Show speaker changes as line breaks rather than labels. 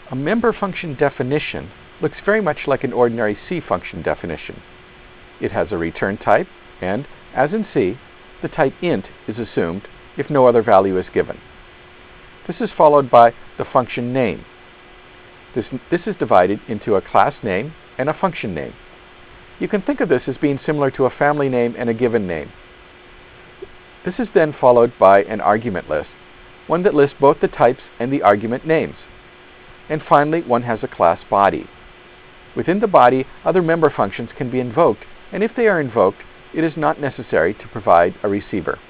A member function definition looks very much like an ordinary C function definition. It has a return type, and, as in C, the type int is assumed if no other value is given. This is followed by the function name. This is divided into a class name and a function name. You can think of this as being similar to a family name and a given name. This is then followed by an argument list, one that lists both the types and the argument names. And finally, one has a class body. Within the body, other member functions can be invoked, and if they are invoked, it is not necessary to provide a receiver.